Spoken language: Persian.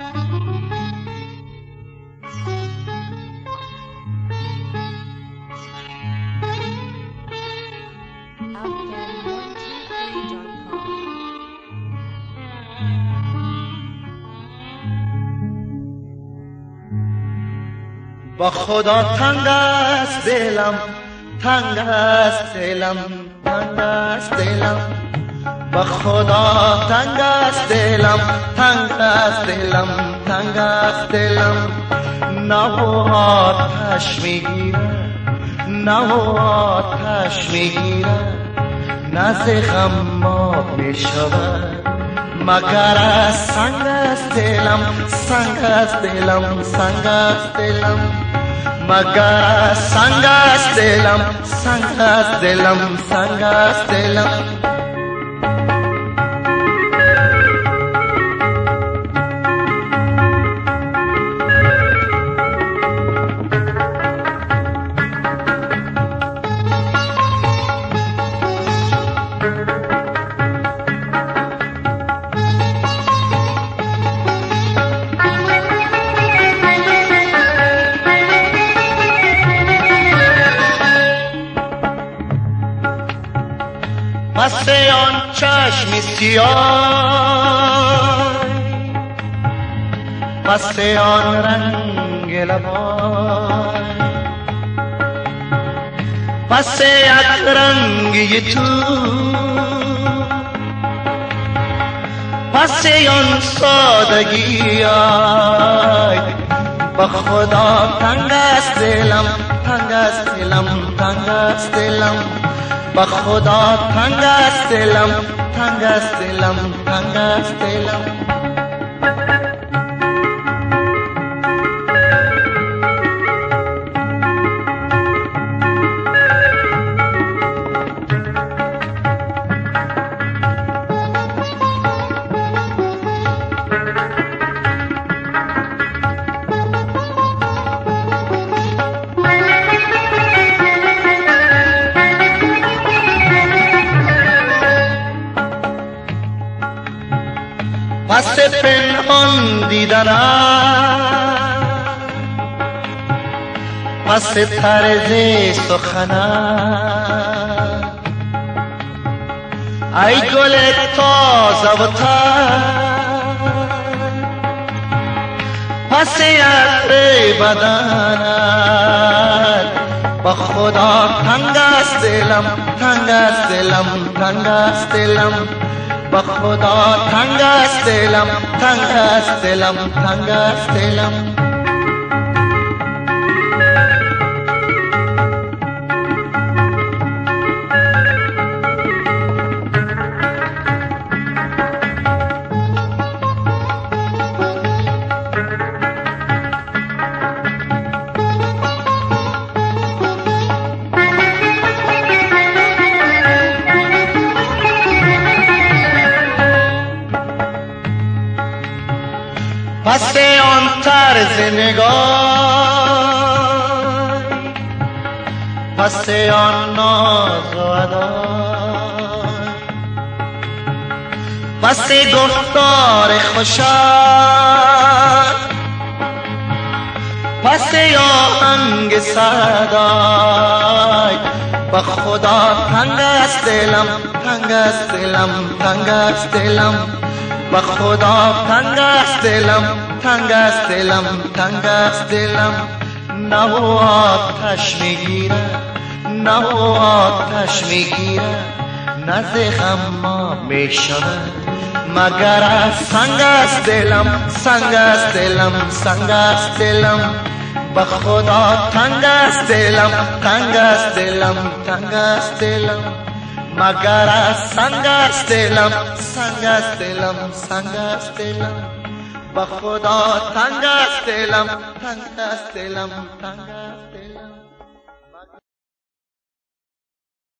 با خدا تنگ است دلم، تنگ است دلم، تنگ است دلم. با خدا تنگ است دلم، تنگ است دلم، تنگ است دلم. نه آتش میگیرد، نه آتش میگیرد، نه ز غم میشود، مگر از سنگ است دلم، سنگ است دلم، سنگ است دلم. مگر از سنگ است دلم، سنگ است دلم، سنگ است دلم. پس آن چشم سیاه، پس آن رنگ لبای، پس یک رنگی تو، پس آن سادگی آی. با خدا تنگ است دلم، تنگ است دلم، تنگ است دلم. با خدا تنگ است دلم، تنگ است دلم، تنگ است دلم. پس پنهان دیدنم، پس طرز سخنم، ای گل تازه و تر، پس عطر بدنت. با خدا تنگ است دلم، تنگ است دلم، تنگ است دلم. با خدا تنگ است دلم، تنگ است دلم، تنگ است دلم. پس آن طرز نگاه، پس آن ناز و ادا، پس گفتار خوشت، پس آهنگ صدای. با خدا تنگ است دلم، تنگ است دلم، تنگ است دلم. با خدا تنگ است دلم، تنگ است دلم، تنگ است دلم. نه آتش میگیرد، نه آتش میگیرد، نه ز غم میشود، مگر از سنگ است دلم، سنگ است دلم، سنگ است دلم. با خدا تنگ است دلم، تنگ است دلم، تنگ است دلم. مگر از سنگ است دلم، سنگ است دلم، سنگ است دلم. با خدا تنگ است دلم، تنگ است دلم، تنگ است